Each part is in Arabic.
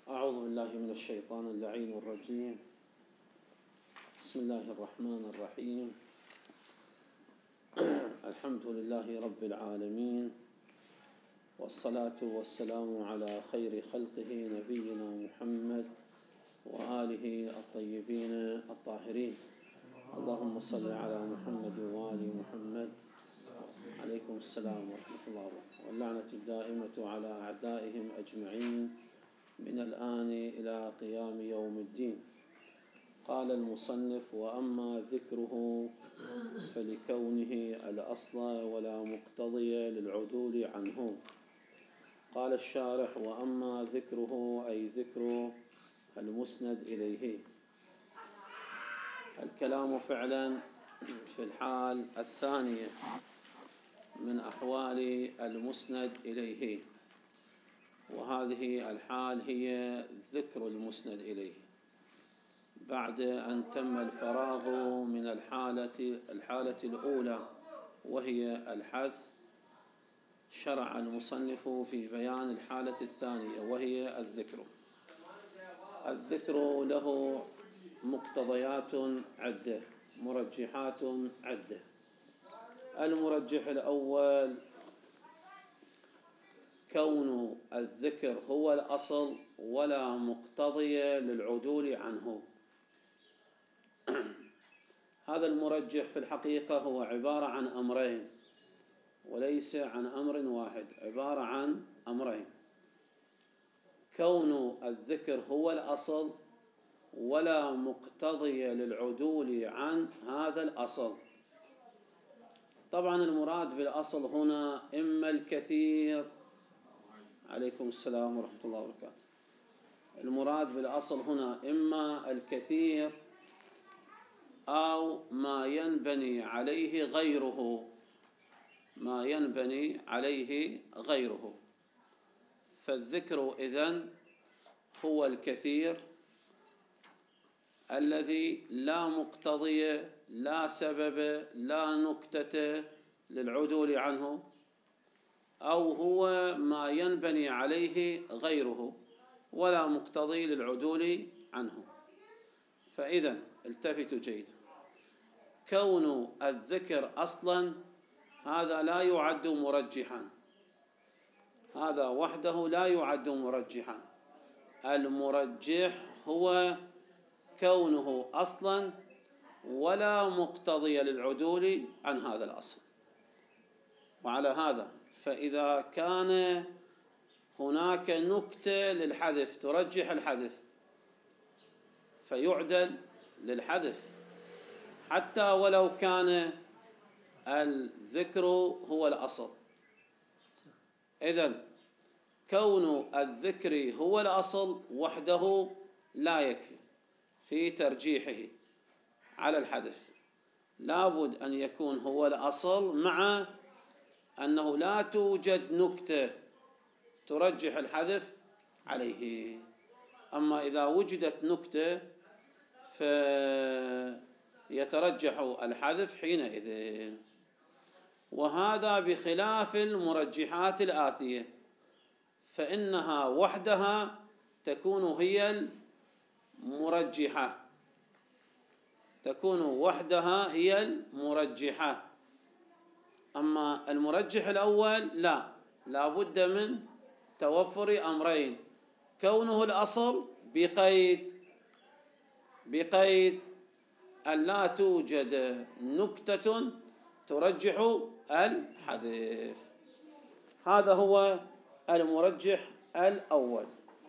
أعوذ بالله من الشيطان اللعين الرجيم. بسم الله الرحمن الرحيم. الحمد لله رب العالمين، والصلاة والسلام على خير خلقه نبينا محمد وآله الطيبين الطاهرين. اللهم صل على محمد وآل محمد. عليكم السلام ورحمة الله وبركاته. واللعنة الدائمة على أعدائهم أجمعين من الآن إلى قيام يوم الدين. قال المصنف: وأما ذكره فلكونه الأصل ولا مقتضي للعدول عنه. قال الشارح: وأما ذكره أي ذكر المسند إليه. الكلام فعلا في الحال الثانية من أحوال المسند إليه، وهذه الحال هي ذكر المسند إليه بعد أن تم الفراغ من الحالة الأولى وهي الحذف. شرع المصنف في بيان الحالة الثانية وهي الذكر. الذكر له مقتضيات عدة، مرجحات عدة. المرجح الأول كون الذكر هو الأصل ولا مقتضي للعدول عنه. هذا المرجح في الحقيقة هو عبارة عن أمرين وليس عن أمر واحد، عبارة عن أمرين: كون الذكر هو الأصل ولا مقتضي للعدول عن هذا الأصل. طبعا المراد بالأصل هنا إما الكثير. عليكم السلام ورحمة الله وبركاته. المراد بالأصل هنا إما الكثير أو ما ينبني عليه غيره، ما ينبني عليه غيره. فالذكر إذن هو الكثير الذي لا مقتضي، لا سبب، لا نكتة للعدول عنه، أو هو ما ينبني عليه غيره ولا مقتضي للعدول عنه. فإذا التفتوا جيدا: كون الذكر أصلا هذا لا يعد مرجحا، هذا وحده لا يعد مرجحا. المرجح هو كونه أصلا ولا مقتضي للعدول عن هذا الأصل. وعلى هذا فإذا كان هناك نكتة للحذف ترجح الحذف فيعدل للحذف حتى ولو كان الذكر هو الأصل. إذن كون الذكر هو الأصل وحده لا يكفي في ترجيحه على الحذف، لابد أن يكون هو الأصل مع أنه لا توجد نكتة ترجح الحذف عليه. أما إذا وجدت نكتة فيترجح الحذف حينئذ. وهذا بخلاف المرجحات الآتية، فإنها وحدها تكون هي المرجحة، تكون وحدها هي المرجحة. أما المرجح الأول لا بد من توفر أمرين: كونه الأصل بقيد أن لا توجد نكتة ترجح الحذف. هذا هو المرجح الأول.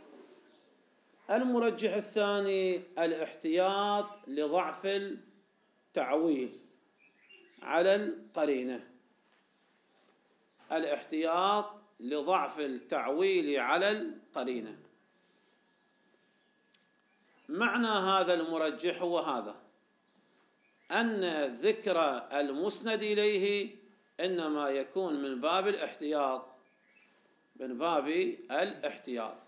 المرجح الثاني الاحتياط لضعف التعويل على القرينة. الاحتياط لضعف التعويل على القرينة. معنى هذا المرجح هو هذا: أن ذكر المسند إليه إنما يكون من باب الاحتياط، من باب الاحتياط،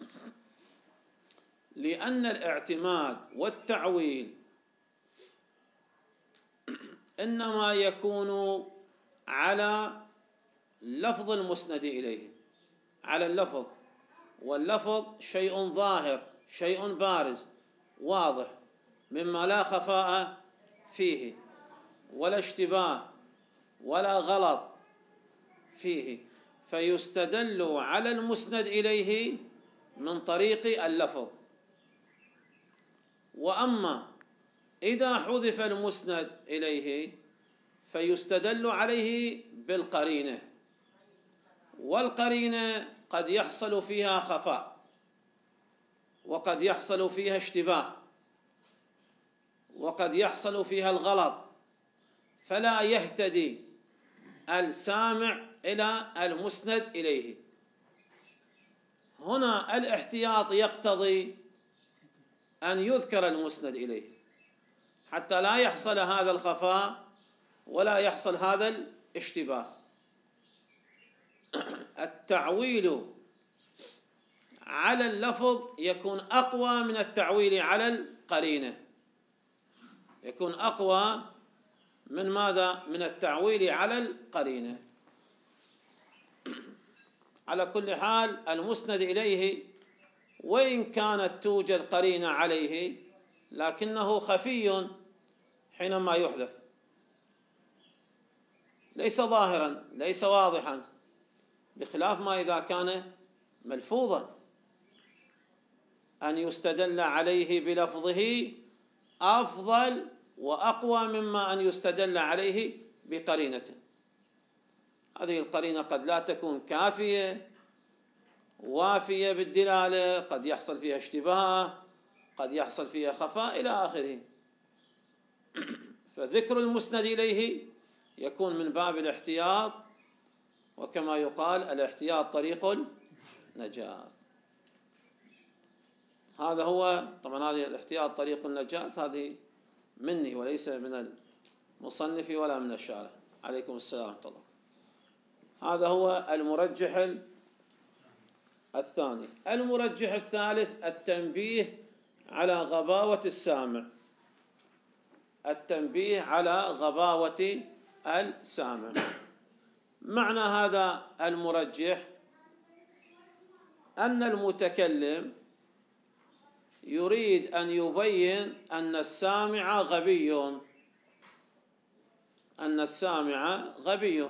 لأن الاعتماد والتعويل إنما يكون على لفظ المسند إليه، على اللفظ، واللفظ شيء ظاهر، شيء بارز واضح، مما لا خفاء فيه ولا اشتباه ولا غلط فيه، فيستدل على المسند إليه من طريق اللفظ. وأما إذا حذف المسند إليه فيستدل عليه بالقرينة، والقرينة قد يحصل فيها خفاء وقد يحصل فيها اشتباه وقد يحصل فيها الغلط، فلا يهتدي السامع إلى المسند إليه. هنا الاحتياط يقتضي أن يذكر المسند إليه حتى لا يحصل هذا الخفاء ولا يحصل هذا الاشتباه. التعويل على اللفظ يكون أقوى من التعويل على القرينة، يكون أقوى من ماذا؟ من التعويل على القرينة. على كل حال المسند إليه وإن كانت توجد قرينة عليه لكنه خفي حينما يحذف، ليس ظاهرا ليس واضحا، بخلاف ما إذا كان ملفوظا أن يستدل عليه بلفظه أفضل وأقوى مما أن يستدل عليه بقرينة. هذه القرينة قد لا تكون كافية وافية بالدلالة، قد يحصل فيها اشتباه، قد يحصل فيها خفاء إلى آخره. فذكر المسند إليه يكون من باب الاحتياط، وكما يقال الاحتياط طريق النجاة. هذا هو طبعا، هذه الاحتياط طريق النجاة هذه مني وليس من المصنف ولا من الشارح. عليكم السلام ورحمة الله. هذا هو المرجح الثاني. المرجح الثالث التنبيه على غباوة السامع. التنبيه على غباوة السامع. معنى هذا المرجح أن المتكلم يريد أن يبين أن السامع غبي، أن السامع غبي.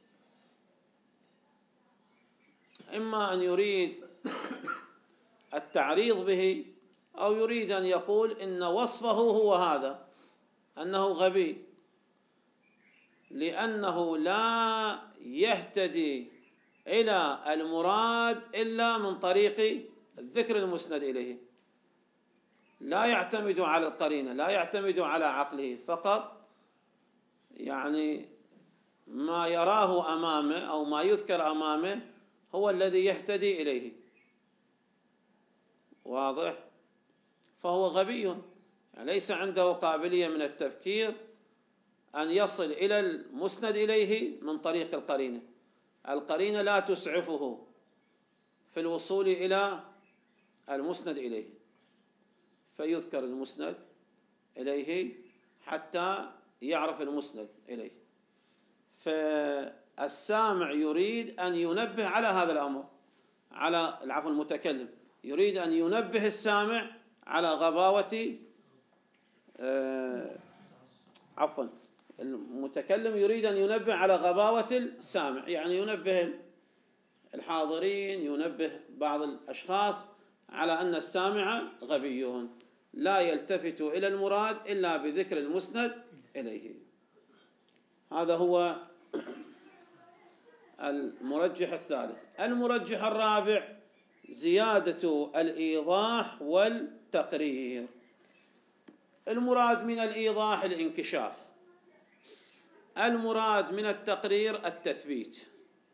إما أن يريد التعريض به أو يريد أن يقول إن وصفه هو هذا، أنه غبي، لأنه لا يهتدي إلى المراد إلا من طريق الذكر المسند إليه، لا يعتمد على القرينة، لا يعتمد على عقله فقط، يعني ما يراه أمامه أو ما يذكر أمامه هو الذي يهتدي إليه. واضح؟ فهو غبي، يعني ليس عنده قابلية من التفكير أن يصل إلى المسند إليه من طريق القرينة. القرينة لا تسعفه في الوصول إلى المسند إليه، فيذكر المسند إليه حتى يعرف المسند إليه. فالسامع يريد أن ينبه على هذا الأمر، على المتكلم يريد أن ينبه السامع على غباوة المتكلم يريد أن ينبه على غباوة السامع، يعني ينبه الحاضرين، ينبه بعض الأشخاص على أن السامع غبي لا يلتفت إلى المراد إلا بذكر المسند إليه. هذا هو المرجح الثالث. المرجح الرابع زيادة الإيضاح والتقرير. المراد من الإيضاح الانكشاف، المراد من التقرير التثبيت.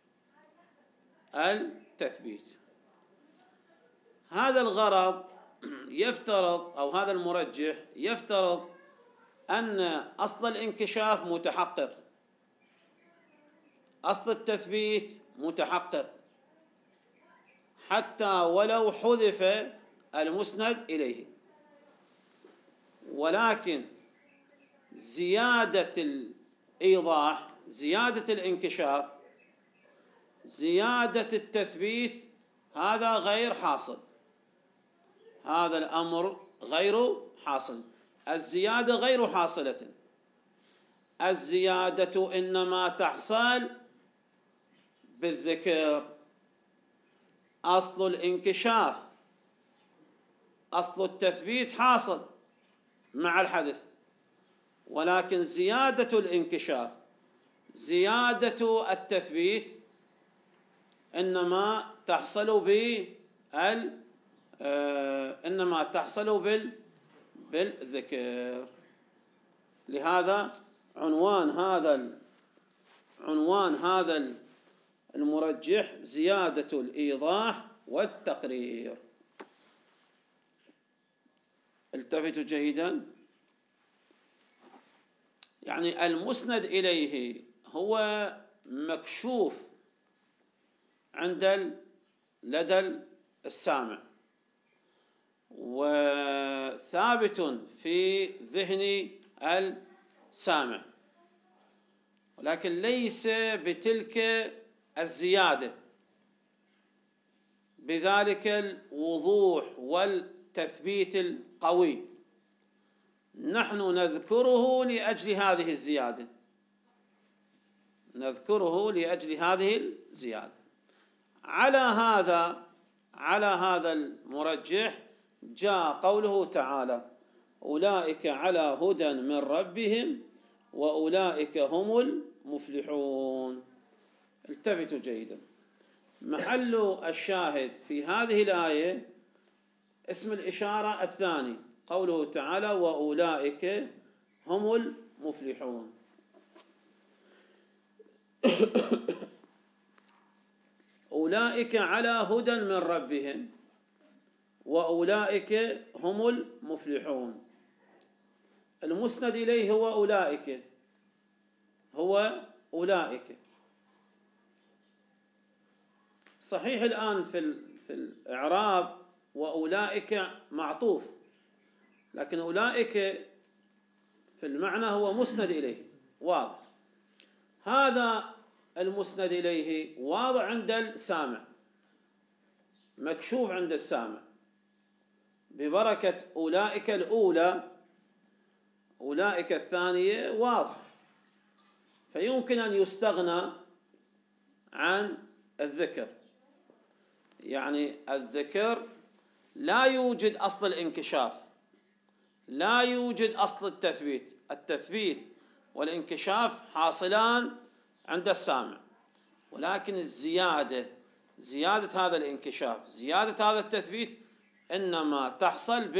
هذا الغرض يفترض، أو هذا المرجح يفترض أن أصل الانكشاف متحقق، أصل التثبيت متحقق، حتى ولو حذف المسند إليه. ولكن زيادة الإيضاح، زيادة الانكشاف، زيادة التثبيت هذا غير حاصل، هذا الأمر غير حاصل. الزيادة غير حاصلة، الزيادة إنما تحصل بالذكر. أصل الانكشاف، أصل التثبيت حاصل مع الحذف، ولكن زيادة الانكشاف، زيادة التثبيت إنما تحصل بالذكر. لهذا عنوان هذا المرجح زيادة الإيضاح والتقرير. التفتوا جيدا. يعني المسند إليه هو مكشوف لدى السامع، وثابت في ذهن السامع، ولكن ليس بتلك الزيادة، بذلك الوضوح والتثبيت القوي. نحن نذكره لأجل هذه الزيادة، نذكره لأجل هذه الزيادة. على هذا المرجح جاء قوله تعالى: أولئك على هدى من ربهم وأولئك هم المفلحون. التفتوا جيدا. محل الشاهد في هذه الآية اسم الإشارة الثاني، قوله تعالى: وأولئك هم المفلحون. أولئك على هدى من ربهم وأولئك هم المفلحون. المسند إليه هو أولئك. صحيح الآن في الإعراب وأولئك معطوف، لكن أولئك في المعنى هو مسند إليه واضح. هذا المسند إليه واضح عند السامع، مكشوف عند السامع، ببركة أولئك الأولى، أولئك الثانية واضح، فيمكن أن يستغنى عن الذكر. يعني الذكر لا يوجد أصل الانكشاف، لا يوجد أصل التثبيت. التثبيت والانكشاف حاصلان عند السامع، ولكن زيادة هذا الانكشاف، زيادة هذا التثبيت إنما تحصل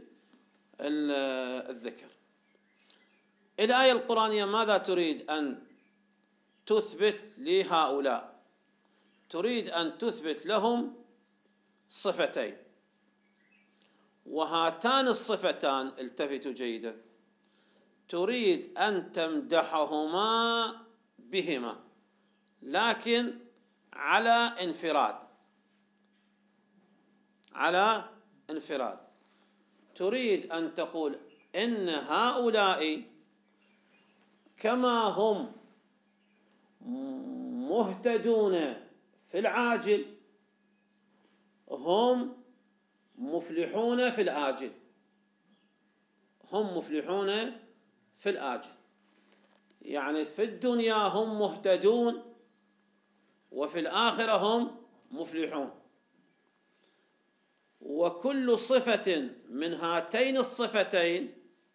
بالذكر. الآية القرآنية ماذا تريد أن تثبت لهؤلاء؟ تريد أن تثبت لهم صفتين، وهاتان الصفتان، التفتوا جيدا، تريد أن تمدحهما بهما، لكن على انفراد. تريد أن تقول إن هؤلاء كما هم مهتدون في العاجل هم مفلحون في الآجل، هم مفلحون في الآجل. يعني في الدنيا هم مهتدون، وفي الآخرة هم مفلحون. وكل صفة من هاتين الصفتين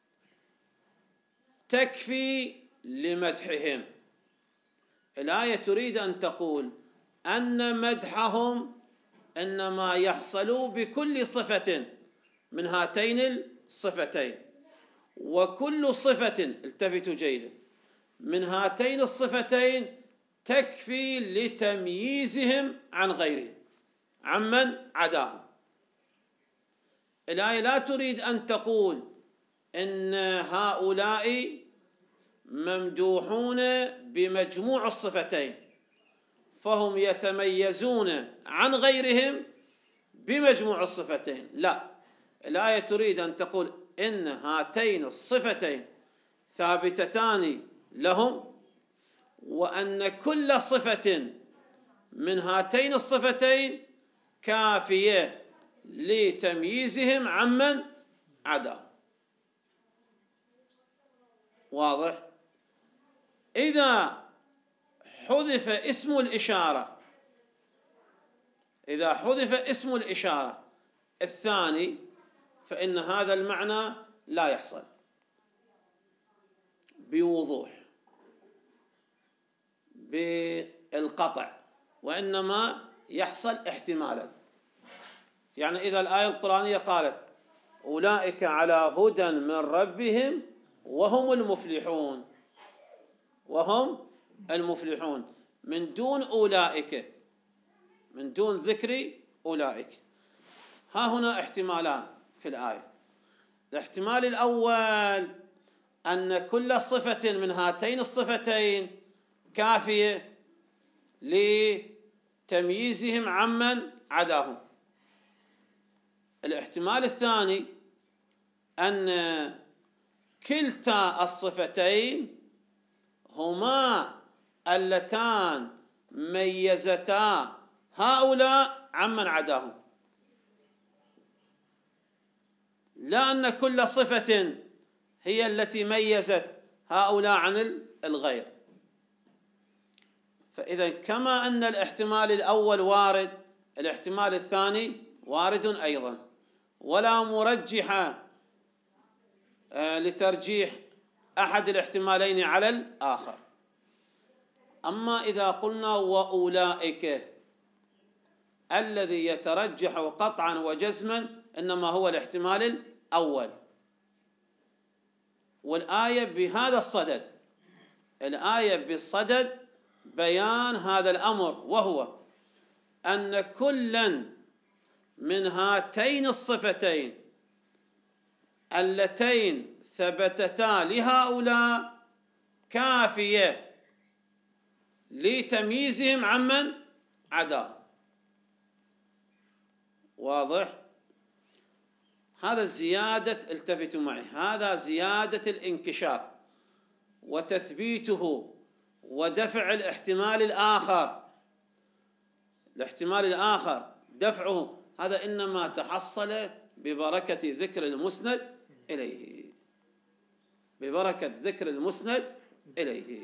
تكفي لمدحهم. الآية تريد أن تقول أن مدحهم إنما يحصل بكل صفة من هاتين الصفتين، وكل صفة، التفتوا جيدا، من هاتين الصفتين تكفي لتمييزهم عن غيرهم، عمن عداهم. الآية لا تريد أن تقول إن هؤلاء ممدوحون بمجموع الصفتين فهم يتميزون عن غيرهم بمجموع الصفتين، لا، الآية تريد أن تقول إن هاتين الصفتين ثابتتان لهم، وأن كل صفة من هاتين الصفتين كافية لتمييزهم عمن عداهم. واضح؟ إذا حذف اسم الإشارة، إذا حذف اسم الإشارة الثاني فإن هذا المعنى لا يحصل بوضوح بالقطع، وإنما يحصل احتمالا. يعني إذا الآية القرآنية قالت أولئك على هدى من ربهم وهم المفلحون، وهم المفلحون، من دون أولئك، من دون ذكر أولئك. ها هنا احتمالان في الآية. الاحتمال الأول أن كل صفة من هاتين الصفتين كافية لتمييزهم عمن عداهم. الاحتمال الثاني أن كلتا الصفتين هما اللتان ميزتا هؤلاء عمن عداهم، لا أن كل صفة هي التي ميزت هؤلاء عن الغير. فإذا كما أن الاحتمال الأول وارد، الاحتمال الثاني وارد أيضا، ولا مرجح لترجيح أحد الاحتمالين على الآخر. أما إذا قلنا وأولئك، الذي يترجح قطعا وجزما إنما هو الاحتمال الأول، والآية بهذا الصدد، الآية بصدد بيان هذا الأمر، وهو أن كلا من هاتين الصفتين اللتين ثبتتا لهؤلاء كافية لتمييزهم عمن عداهم. واضح؟ هذا زيادة، التفتوا معي، هذا زيادة الانكشاف وتثبيته ودفع الاحتمال الآخر، الاحتمال الآخر دفعه، هذا إنما تحصل ببركة ذكر المسند إليه، ببركة ذكر المسند إليه.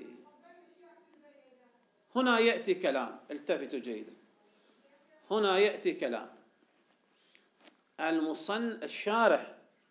هنا يأتي كلام، التفتوا جيدا، هنا يأتي كلام الشارح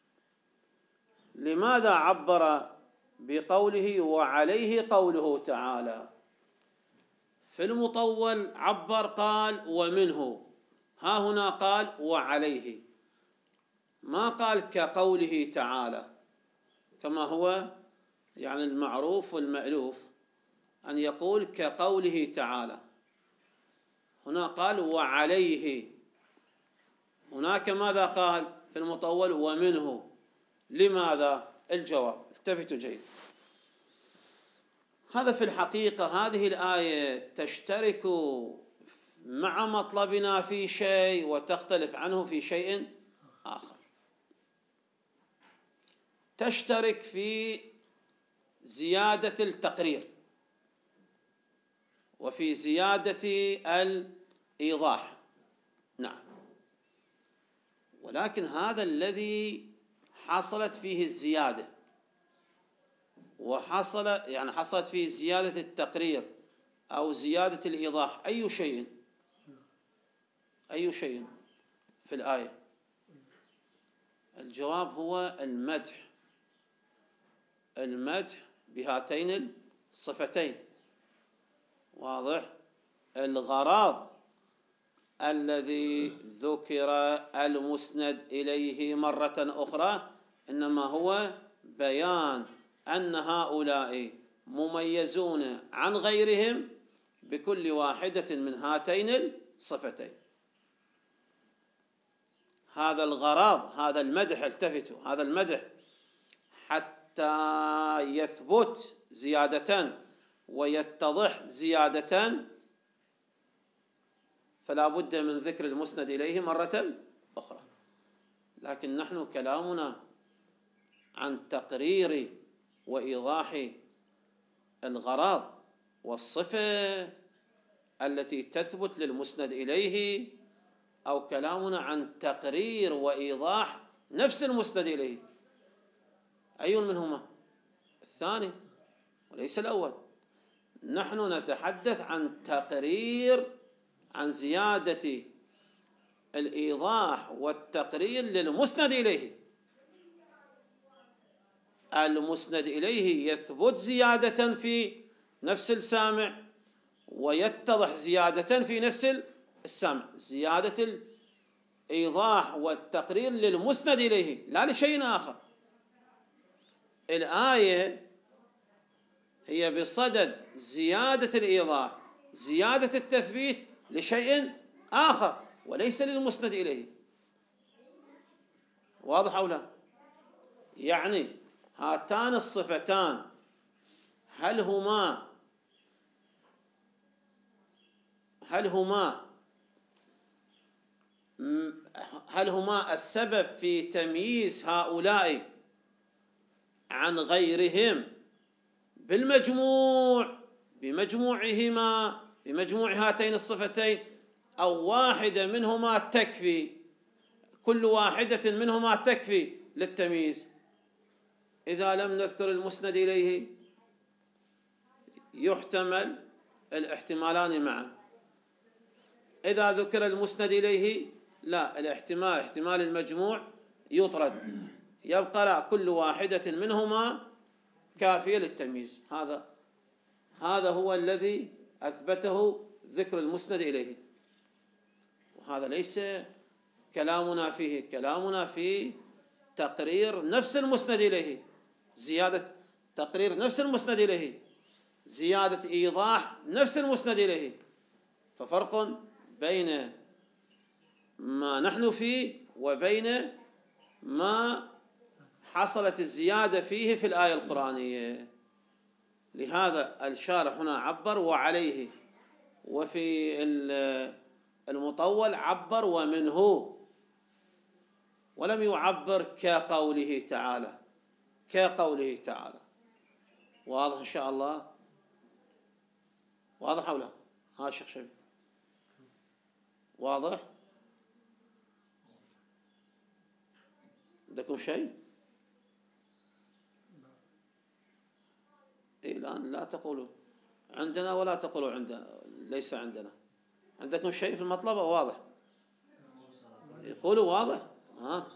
لماذا عبر بقوله وعليه قوله تعالى. في المطول عبر قال ومنه، ها هنا قال وعليه، ما قال كقوله تعالى كما هو يعني المعروف والمألوف أن يقول كقوله تعالى. هنا قال وعليه، هناك ماذا قال في المطول ومنه. لماذا؟ الجواب، التفتوا جيد. هذا في الحقيقة هذه الآية تشترك مع مطلبنا في شيء وتختلف عنه في شيء آخر. تشترك في زيادة التقرير وفي زيادة الإيضاح، نعم، ولكن هذا الذي حصلت فيه الزيادة حصلت فيه زيادة التقرير أو زيادة الإيضاح، أي شيء في الآية؟ الجواب هو المدح بهاتين الصفتين. واضح؟ الغرض الذي ذكر المسند إليه مرة أخرى إنما هو بيان أن هؤلاء مميزون عن غيرهم بكل واحدة من هاتين الصفتين. هذا الغرض، هذا المدح، التفتوا، هذا المدح حتى يثبت زيادة ويتضح زيادة فلا بد من ذكر المسند إليه مرة أخرى. لكن نحن كلامنا عن تقرير وإيضاح الغرض والصفة التي تثبت للمسند إليه أو كلامنا عن تقرير وإيضاح نفس المسند إليه؟ أي منهما؟ الثاني وليس الأول. نحن نتحدث عن تقرير، عن زيادة الإيضاح والتقرير للمسند إليه. المسند إليه يثبت زيادة في نفس السامع ويتضح زيادة في نفس السامع. زيادة الإيضاح والتقرير للمسند إليه لا لشيء آخر. الآية هي بصدد زيادة الإيضاح، زيادة التثبيت لشيء آخر وليس للمسند إليه. واضح أو لا؟ يعني هاتان الصفتان هل هما السبب في تمييز هؤلاء عن غيرهم بمجموع هاتين الصفتين، أو واحدة منهما تكفي، كل واحدة منهما تكفي للتمييز؟ إذا لم نذكر المسند إليه يحتمل الاحتمالان معا. إذا ذكر المسند إليه لا، احتمال المجموع يطرد، يبقى لا، كل واحدة منهما كافية للتمييز. هذا هو الذي أثبته ذكر المسند إليه، وهذا ليس كلامنا فيه. كلامنا في تقرير نفس المسند إليه، زيادة تقرير نفس المسند إليه، زيادة إيضاح نفس المسند إليه. ففرق بين ما نحن فيه وبين ما حصلت الزيادة فيه في الآية القرآنية. لهذا الشارح هنا عبر وعليه، وفي المطول عبر ومنه، ولم يعبر كقوله تعالى. واضح إن شاء الله؟ واضح أو لا؟ ها شيخ شبيب، واضح؟ عندكم شيء؟ الآن لا تقولوا عندنا ولا تقولوا عندنا، ليس عندنا. عندكم شيء في المطلب؟ واضح؟ يقولوا واضح؟ ها؟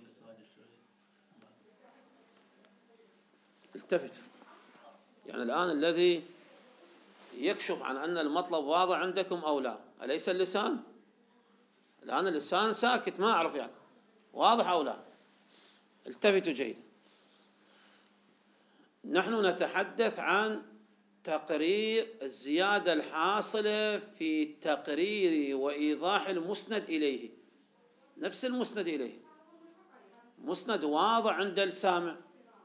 التفتوا. يعني الآن الذي يكشف عن أن المطلب واضح عندكم أو لا، أليس اللسان؟ الآن اللسان ساكت، ما أعرف يعني واضح أو لا. التفتوا جيدا. نحن نتحدث عن تقرير الزيادة الحاصلة في تقرير وإيضاح المسند إليه، نفس المسند إليه، مسند واضح عند السامع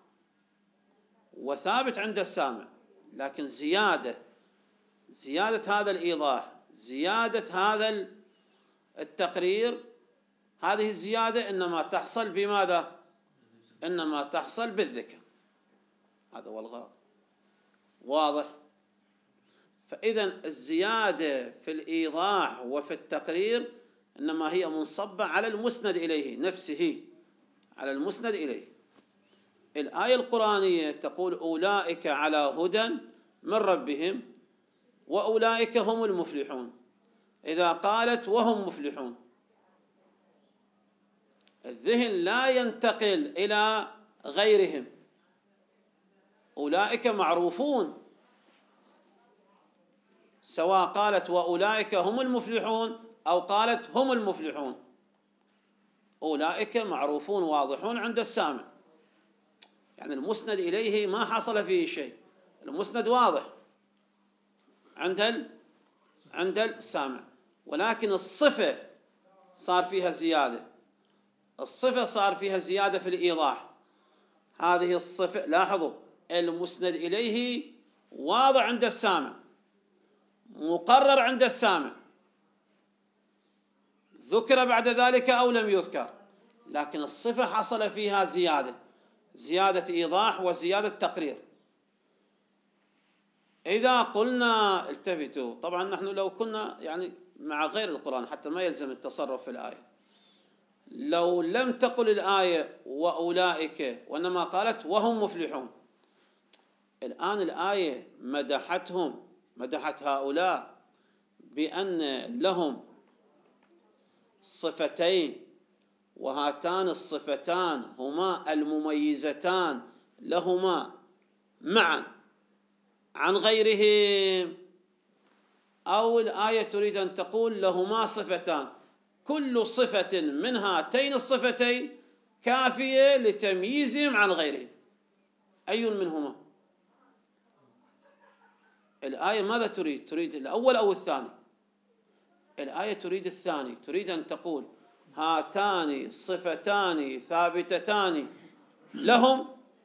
وثابت عند السامع، لكن زيادة هذا الإيضاح، زيادة هذا التقرير، هذه الزيادة إنما تحصل بماذا؟ إنما تحصل بالذكر. هذا هو الغرض. واضح؟ فإذا الزيادة في الإيضاح وفي التقرير إنما هي منصبة على المسند إليه نفسه، على المسند إليه. الآية القرآنية تقول أولئك على هدى من ربهم وأولئك هم المفلحون. إذا قالت وهم مفلحون، الذهن لا ينتقل إلى غيرهم. أولئك معروفون، سواء قالت وأولئك هم المفلحون أو قالت هم المفلحون، أولئك معروفون واضحون عند السامع. يعني المسند إليه ما حصل فيه شيء، المسند واضح عند السامع، ولكن الصفة صار فيها زيادة. الصفة صار فيها زيادة في الإيضاح. هذه الصفة، لاحظوا، المسند إليه واضح عند السامع، مقرر عند السامع، ذكر بعد ذلك أو لم يذكر، لكن الصفة حصل فيها زيادة إيضاح وزيادة تقرير. إذا قلنا التفتوا، طبعا نحن لو كنا يعني مع غير القرآن حتى ما يلزم التصرف في الآية. لو لم تقل الآية وأولئك وإنما قالت وهم مفلحون، الآن الآية مدحتهم، مدحت هؤلاء بأن لهم صفتين، وهاتان الصفتان هما المميزتان لهما معا عن غيرهم، أو الآية تريد أن تقول لهما صفتان كل صفة من هاتين الصفتين كافية لتمييزهم عن غيرهم، أي منهما؟ الآية ماذا تريد؟ تريد الأول أو الثاني؟ الآية تريد الثاني، تريد أن تقول هاتان صفتان ثابتتان لهم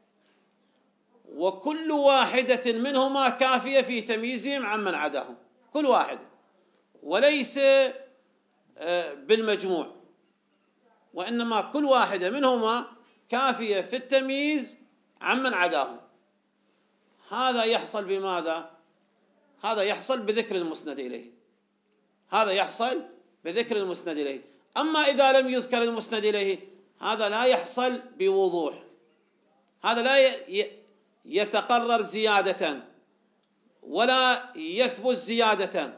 وكل واحدة منهما كافية في تمييزهم عمن عداهم، كل واحدة، وليس بالمجموع، وإنما كل واحدة منهما كافية في التمييز عمن عداهم. هذا يحصل بماذا؟ هذا يحصل بذكر المسند إليه، هذا يحصل بذكر المسند إليه. أما إذا لم يذكر المسند إليه هذا لا يحصل بوضوح، هذا لا يتقرر زيادة ولا يثبت زيادة.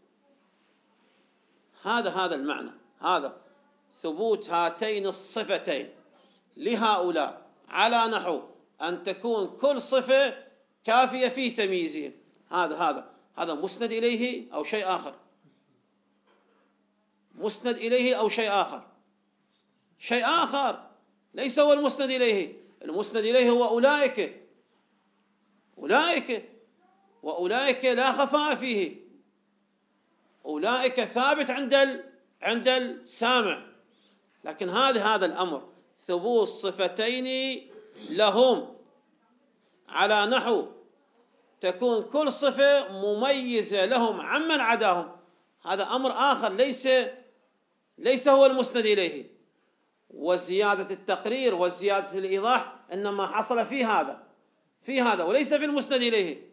هذا المعنى، هذا ثبوت هاتين الصفتين لهؤلاء على نحو أن تكون كل صفة كافية في تمييزهم. هذا مسند إليه أو شيء آخر، مسند إليه أو شيء آخر، شيء آخر ليس هو المسند إليه. المسند إليه هو أولئك، أولئك، وأولئك لا خفاء فيه، أولئك ثابت عند السامع. لكن هذا الأمر ثبوت صفتين لهم على نحو تكون كل صفة مميزة لهم عمن عداهم، هذا أمر آخر ليس هو المسند إليه. وزيادة التقرير وزيادة الإيضاح إنما حصل في هذا وليس في المسند إليه.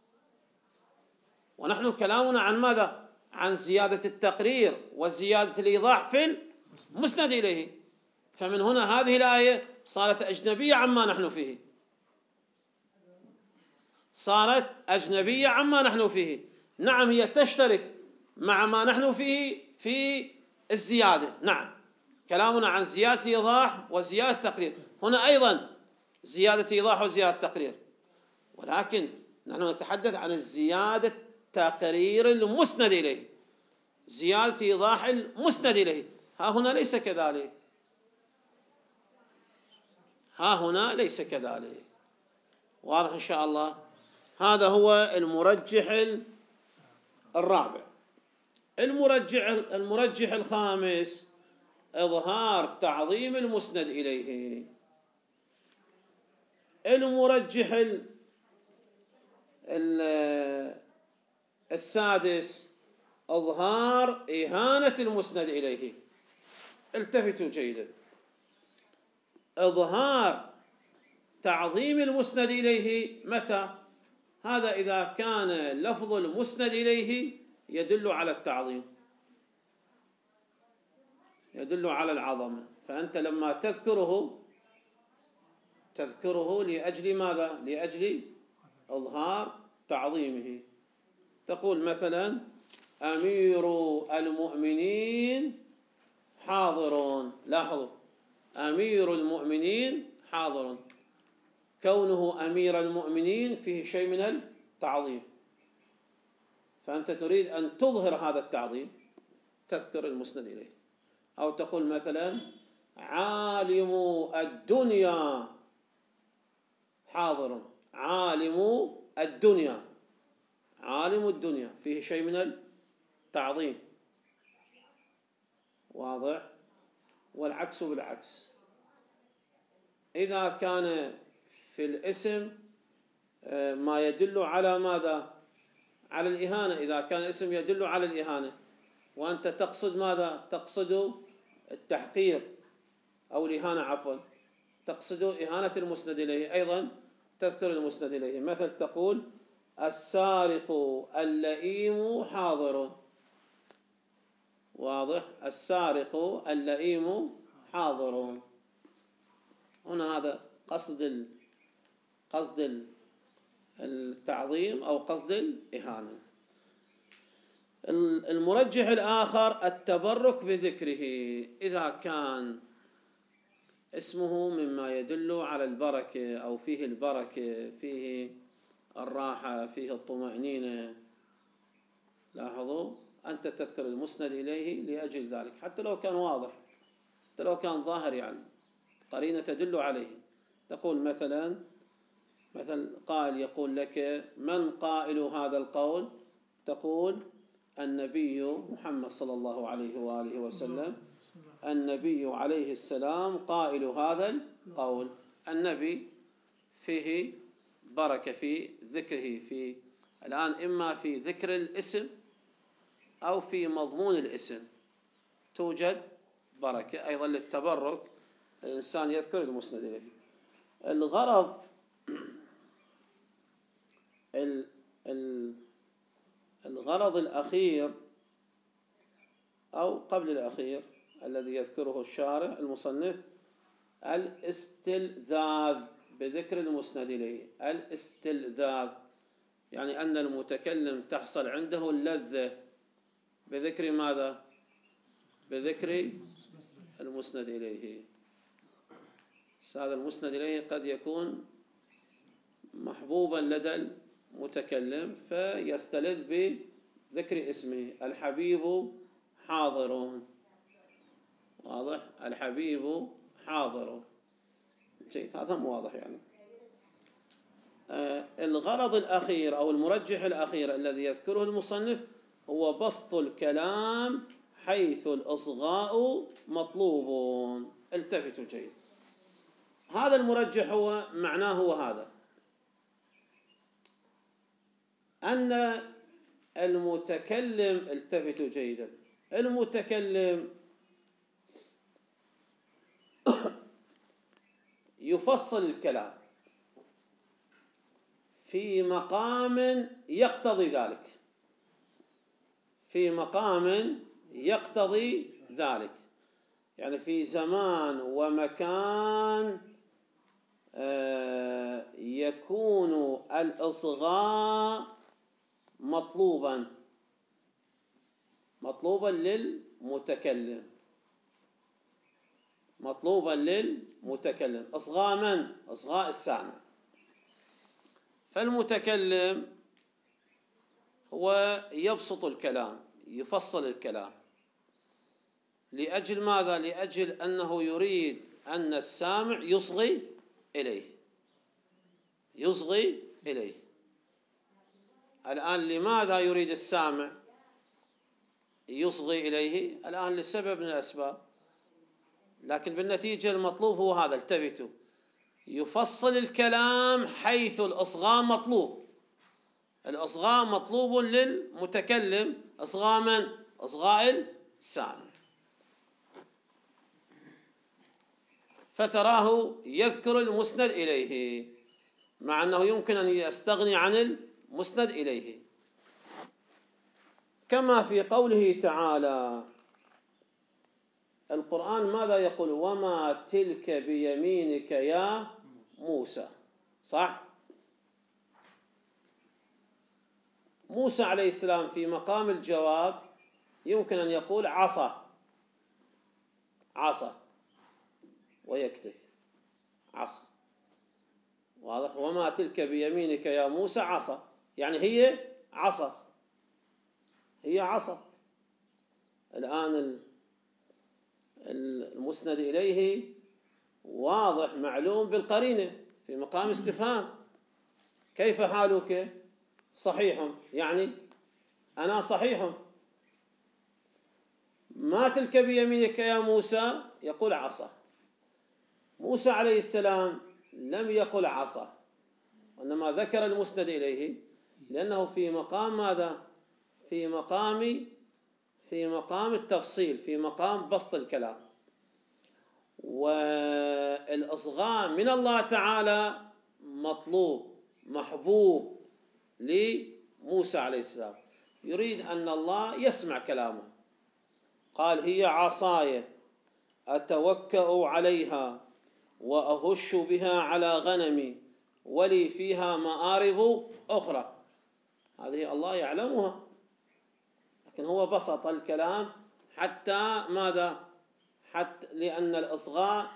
ونحن كلامنا عن ماذا؟ عن زيادة التقرير وزيادة الإيضاح في المسند إليه. فمن هنا هذه الآية صارت أجنبية عما نحن فيه، صارت أجنبية عما نحن فيه. نعم هي تشترك مع ما نحن فيه في الزيادة، نعم كلامنا عن زيادة إيضاح وزيادة تقرير، هنا أيضا زيادة إيضاح وزيادة تقرير، ولكن نحن نتحدث عن الزيادة تقرير المسند إليه، زيادة إيضاح المسند إليه. ها هنا ليس كذلك، ها هنا ليس كذلك. واضح إن شاء الله؟ هذا هو المرجح الرابع. المرجح الخامس إظهار تعظيم المسند إليه. المرجح السادس إظهار إهانة المسند إليه. التفتوا جيدا، إظهار تعظيم المسند إليه متى؟ هذا إذا كان لفظ المسند إليه يدل على التعظيم، يدل على العظمة، فأنت لما تذكره لأجل ماذا؟ لأجل إظهار تعظيمه. تقول مثلا أمير المؤمنين حاضر، لاحظوا أمير المؤمنين حاضر، كونه أمير المؤمنين فيه شيء من التعظيم، فأنت تريد أن تظهر هذا التعظيم، تذكر المسند إليه. أو تقول مثلا عالم الدنيا حاضر، عالم الدنيا، عالم الدنيا فيه شيء من التعظيم، واضح؟ والعكس بالعكس، إذا كان في الاسم ما يدل على ماذا؟ على الإهانة، إذا كان الاسم يدل على الإهانة وأنت تقصد ماذا؟ تقصد التحقير أو الإهانة، عفوا، تقصد إهانة المسند إليه، أيضا تذكر المسند إليه. مثل تقول السارق اللئيم حاضر، واضح؟ السارق اللئيم حاضر. هنا هذا قصد التعظيم أو قصد الإهانة. المرجح الآخر التبرك بذكره، إذا كان اسمه مما يدل على البركة أو فيه البركة، فيه الراحة، فيه الطمأنينة. لاحظوا، أنت تذكر المسند إليه لأجل ذلك، حتى لو كان واضح، حتى لو كان ظاهر، يعني قرينة تدل عليه. تقول مثلا قائل يقول لك: من قائل هذا القول؟ تقول: النبي محمد صلى الله عليه وآله وسلم، النبي عليه السلام قائل هذا القول. النبي فيه بركة في ذكره، في الآن إما في ذكر الاسم أو في مضمون الاسم توجد بركة أيضا للتبرك. الإنسان يذكر المسند إليه. الغرض الأخير أو قبل الأخير الذي يذكره الشارع المصنف الاستلذاذ بذكر المسند إليه. الاستلذاذ يعني أن المتكلم تحصل عنده اللذة بذكر ماذا؟ بذكر المسند إليه. هذا المسند إليه قد يكون محبوبا لدى المتكلم فيستلذ بذكر اسمه. الحبيب حاضر. واضح؟ الحبيب حاضر. جيد، هذا واضح يعني. الغرض الأخير أو المرجح الأخير الذي يذكره المصنف هو بسط الكلام حيث الإصغاء مطلوب. التفتوا جيد. هذا المرجح هو معناه هو هذا: أن المتكلم، التفتوا جيدا، المتكلم يفصل الكلام في مقام يقتضي ذلك، في مقام يقتضي ذلك، يعني في زمان ومكان يكون الإصغاء مطلوبا للمتكلم، مطلوبا للمتكلم. إصغاء من؟ إصغاء السامع. فالمتكلم هو يبسط الكلام، يفصل الكلام. لأجل ماذا؟ لأجل أنه يريد أن السامع يصغي إليه، يصغي إليه. الآن لماذا يريد السامع يصغي إليه؟ الآن لسبب من الأسباب، لكن بالنتيجة المطلوب هو هذا. التفتوا، يفصل الكلام حيث الإصغاء مطلوب. الإصغاء مطلوب للمتكلم. إصغاء من؟ إصغاء السامع. فتراه يذكر المسند إليه مع أنه يمكن أن يستغني عن المسند إليه، كما في قوله تعالى. القرآن ماذا يقول؟ وما تلك بيمينك يا موسى. صح؟ موسى عليه السلام في مقام الجواب يمكن أن يقول عصا، عصا، ويكتفي عصا. واضح؟ وما تلك بيمينك يا موسى عصا، يعني هي عصا، هي عصا. الآن المسند إليه واضح معلوم بالقرينة في مقام استفهام. كيف حالك؟ صحيح، يعني أنا صحيح. ما تلك بيمينك يا موسى؟ يقول عصا. موسى عليه السلام لم يقل عصا، وإنما ذكر المسند إليه لأنه في مقام ماذا؟ في مقام التفصيل، في مقام بسط الكلام. والإصغاء من الله تعالى مطلوب محبوب لموسى عليه السلام، يريد أن الله يسمع كلامه. قال هي عصاي أتوكأ عليها وأهش بها على غنمي ولي فيها مآرب أخرى. هذه الله يعلمها، لكن هو بسط الكلام حتى ماذا؟ حتى لأن الإصغاء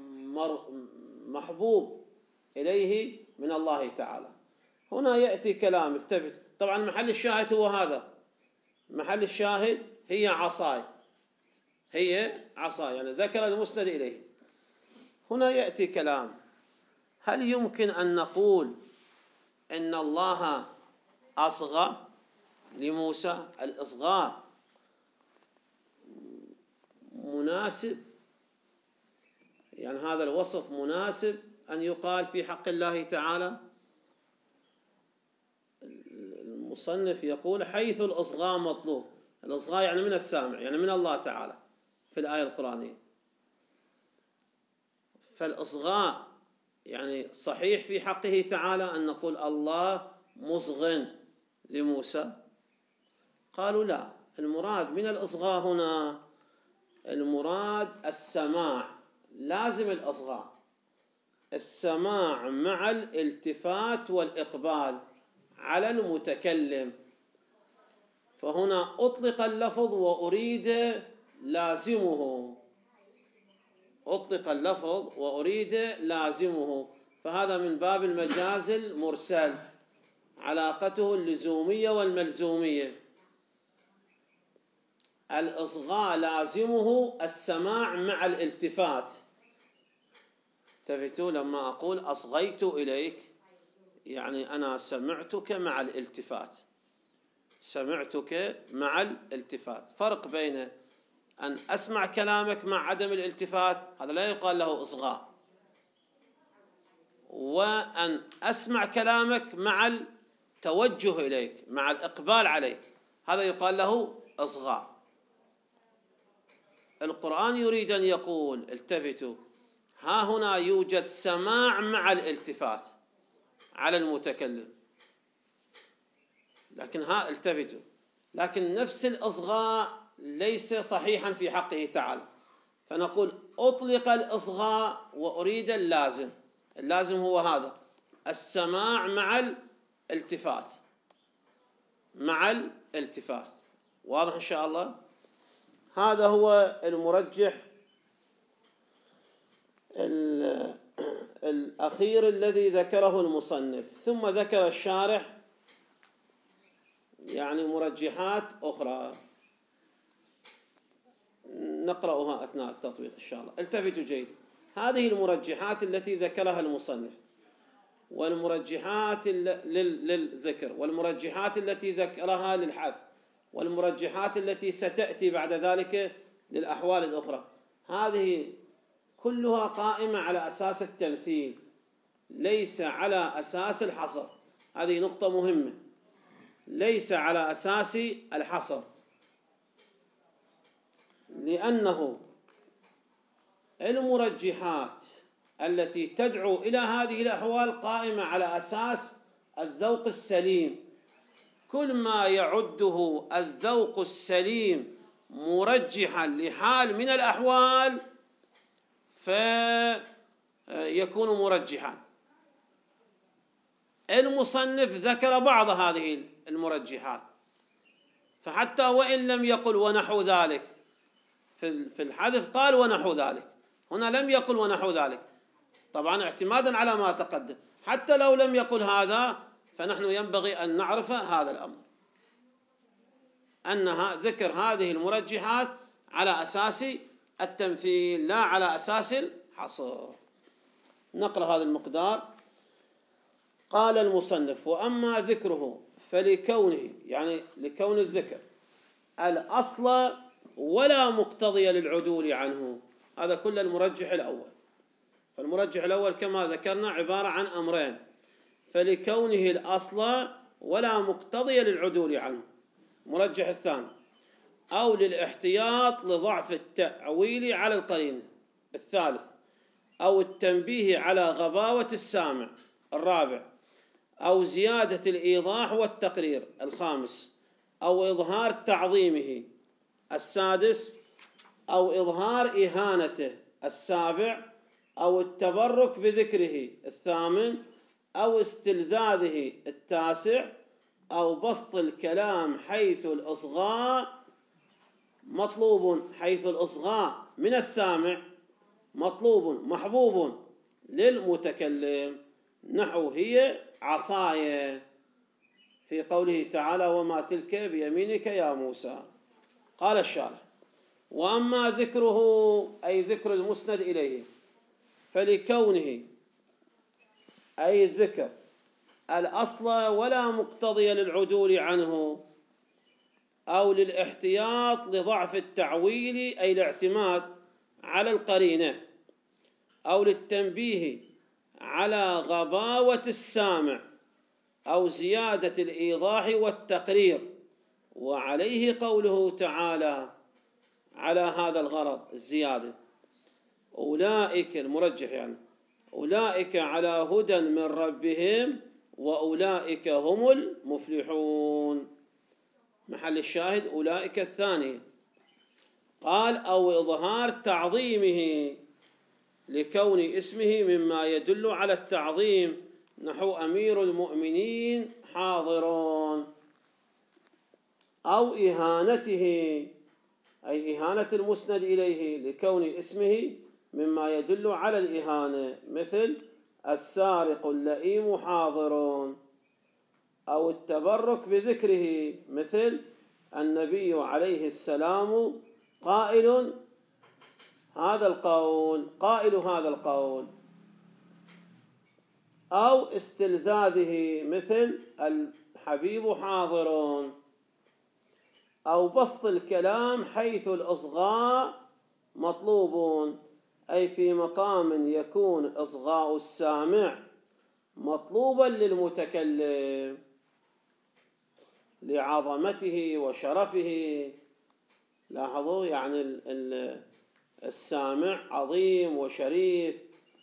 محبوب إليه من الله تعالى. هنا يأتي كلام، التفت، طبعا محل الشاهد هو هذا، محل الشاهد هي عصاي، هي عصاي، يعني ذكر المسند إليه. هنا يأتي كلام، هل يمكن أن نقول إن الله أصغى لموسى؟ الإصغاء مناسب، يعني هذا الوصف مناسب أن يقال في حق الله تعالى؟ المصنف يقول حيث الإصغاء مطلوب، الإصغاء يعني من السامع، يعني من الله تعالى في الآية القرآنية. فالإصغاء يعني صحيح في حقه تعالى أن نقول الله مصغ لموسى؟ قالوا لا، المراد من الإصغاء هنا المراد السماع، لازم الإصغاء السماع مع الالتفات والإقبال على المتكلم. فهنا أطلق اللفظ وأريد لازمه، أطلق اللفظ وأريد لازمه، فهذا من باب المجاز المرسل، علاقته اللزومية والملزومية. الإصغاء لازمه السماع مع الالتفات. التفتوا لما أقول أصغيت إليك يعني أنا سمعتك مع الالتفات، سمعتك مع الالتفات. فرق بين أن أسمع كلامك مع عدم الالتفات، هذا لا يقال له إصغاء، وأن أسمع كلامك مع التوجه إليك، مع الإقبال عليك، هذا يقال له إصغاء. القرآن يريد أن يقول التفتوا، ها هنا يوجد سماع مع الالتفات على المتكلم، لكن التفتوا، لكن نفس الإصغاء ليس صحيحا في حقه تعالى، فنقول أطلق الإصغاء وأريد اللازم. اللازم هو هذا السماع مع الالتفات، مع الالتفات. واضح إن شاء الله؟ هذا هو المرجح الأخير الذي ذكره المصنف. ثم ذكر الشارح يعني مرجحات أخرى نقرأها أثناء التطبيق إن شاء الله. التفتوا جيد، هذه المرجحات التي ذكرها المصنف، والمرجحات للذكر، والمرجحات التي ذكرها للحذف، والمرجحات التي ستأتي بعد ذلك للأحوال الأخرى، هذه كلها قائمة على أساس التمثيل، ليس على أساس الحصر. هذه نقطة مهمة، ليس على أساس الحصر، لأنه المرجحات التي تدعو إلى هذه الأحوال قائمة على أساس الذوق السليم. كل ما يعده الذوق السليم مرجحا لحال من الأحوال فيكون مرجحا. المصنف ذكر بعض هذه المرجحات، فحتى وإن لم يقل ونحو ذلك، في الحذف قال ونحو ذلك، هنا لم يقل ونحو ذلك، طبعا اعتمادا على ما تقدم. حتى لو لم يقل هذا فنحن ينبغي أن نعرف هذا الأمر، أنها ذكر هذه المرجحات على أساس التمثيل لا على أساس الحصر. نقرأ هذا المقدار. قال المصنف: وأما ذكره فلكونه، يعني لكون الذكر الأصل ولا مقتضي للعدول عنه. هذا كل المرجح الأول. فالمرجح الأول كما ذكرنا عبارة عن أمرين: فلكونه الأصل ولا مقتضي للعدول عنه. مرجح الثاني: أو للاحتياط لضعف التأويل على القرينة. الثالث: أو التنبيه على غباوة السامع. الرابع: أو زيادة الإيضاح والتقرير. الخامس: أو إظهار تعظيمه. السادس: أو إظهار إهانته السابع، أو التبرك بذكره الثامن، أو استلذاذه التاسع، أو بسط الكلام حيث الإصغاء مطلوب، حيث الإصغاء من السامع مطلوب محبوب للمتكلم، نحو هي عصاي في قوله تعالى وما تلك بيمينك يا موسى. قال الشارح: وأما ذكره أي ذكر المسند إليه فلكونه أي الذكر الأصل ولا مقتضي للعدول عنه، أو للاحتياط لضعف التعويل أي الاعتماد على القرينة، أو للتنبيه على غباوة السامع، أو زيادة الإيضاح والتقرير. وعليه قوله تعالى على هذا الغرض الزيادة: أولئك المرجح يعني أولئك على هدى من ربهم وأولئك هم المفلحون. محل الشاهد أولئك الثانية. قال: أو إظهار تعظيمه لكون اسمه مما يدل على التعظيم، نحو أمير المؤمنين حاضرون. أو إهانته أي إهانة المسند إليه لكون اسمه مما يدل على الإهانة، مثل السارق اللئيم حاضر. أو التبرك بذكره، مثل النبي عليه السلام قائل هذا القول. أو استلذاذه، مثل الحبيب حاضر. أو بسط الكلام حيث الإصغاء مطلوب، أي في مقام يكون إصغاء السامع مطلوبا للمتكلم لعظمته وشرفه. لاحظوا يعني السامع عظيم وشريف،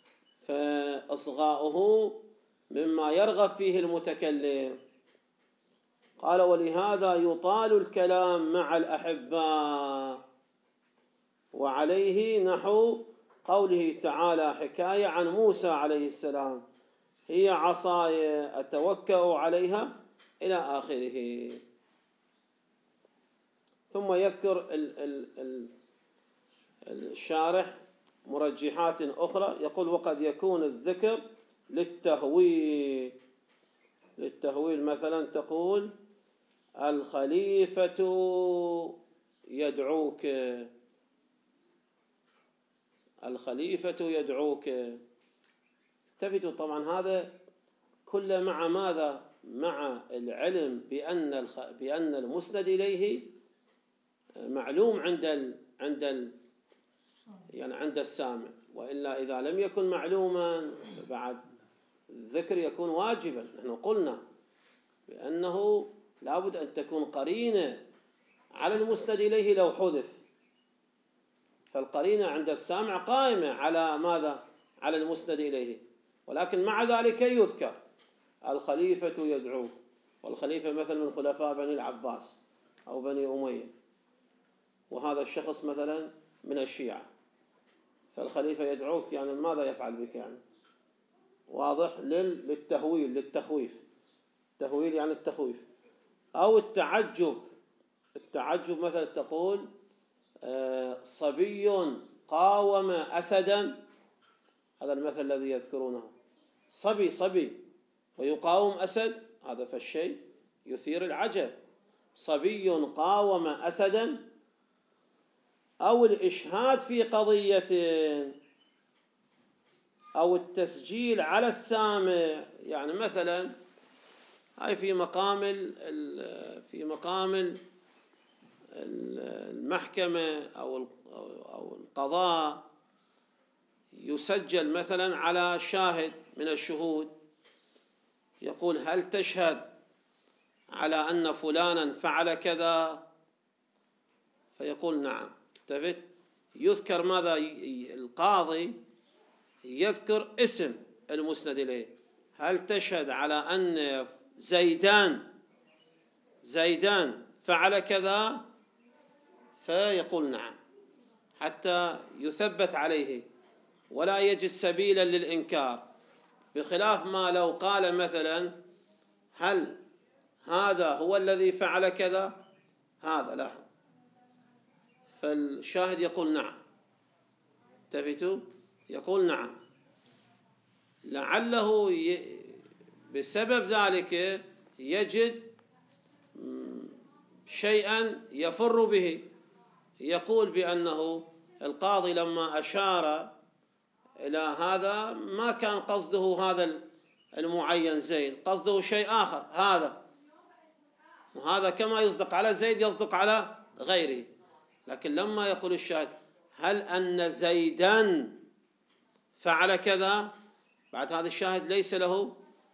فإصغاؤه مما يرغب فيه المتكلم. قال: ولهذا يطال الكلام مع الأحباء. وعليه نحو قوله تعالى حكاية عن موسى عليه السلام: هي عصاي أتوكأ عليها إلى آخره. ثم يذكر الشارح مرجحات أخرى، يقول: وقد يكون الذكر للتهويل. مثلا تقول الخليفة يدعوك، التفتوا. طبعا هذا كله مع ماذا؟ مع العلم بأن المسند إليه معلوم عند السامع، وإلا إذا لم يكن معلوما بعد الذكر يكون واجبا. نحن قلنا بأنه لابد أن تكون قرينة على المسند إليه لو حذف، فالقرينة عند السامع قائمة على ماذا؟ على المسند إليه، ولكن مع ذلك يذكر الخليفة يدعوك، والخليفة مثلا من خلفاء بني العباس أو بني أمية، وهذا الشخص مثلا من الشيعة، فالخليفة يدعوك يعني ماذا يفعل بك؟ يعني واضح للتخويف. التهويل يعني التخويف. أو التعجب مثلا تقول صبي قاوم أسدا، هذا المثل الذي يذكرونه، صبي ويقاوم أسد، هذا فالشيء يثير العجب. صبي قاوم أسدا. أو الإشهاد في قضية، أو التسجيل على السامع، يعني مثلا هاي في مقام المحكمة أو القضاء، يسجل مثلا على شاهد من الشهود، يقول هل تشهد على أن فلانا فعل كذا؟ فيقول نعم. التفت، يذكر ماذا؟ القاضي يذكر اسم المسند إليه، هل تشهد على أن زيدان فعل كذا؟ فيقول نعم. حتى يثبت عليه ولا يجد سبيلا للإنكار، بخلاف ما لو قال مثلا هل هذا هو الذي فعل كذا، هذا لا، فالشاهد يقول نعم، التفتوا يقول نعم، لعله بسبب ذلك يجد شيئا يفر به، يقول بأنه القاضي لما أشار إلى هذا ما كان قصده هذا المعين زيد، قصده شيء آخر، هذا وهذا كما يصدق على زيد يصدق على غيره. لكن لما يقول الشاهد هل أن زيدا فعل كذا، بعد هذا الشاهد ليس له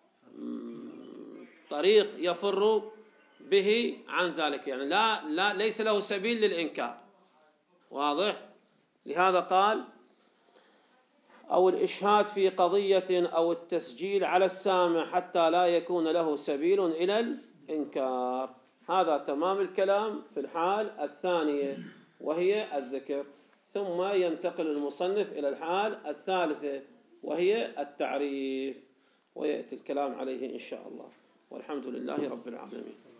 طريق يفر به عن ذلك، يعني لا ليس له سبيل للإنكار. واضح؟ لهذا قال أو الإشهاد في قضية أو التسجيل على السامع حتى لا يكون له سبيل إلى الإنكار. هذا تمام الكلام في الحال الثانية وهي الذكر، ثم ينتقل المصنف إلى الحال الثالثة وهي التعريف، ويأتي الكلام عليه إن شاء الله، والحمد لله رب العالمين.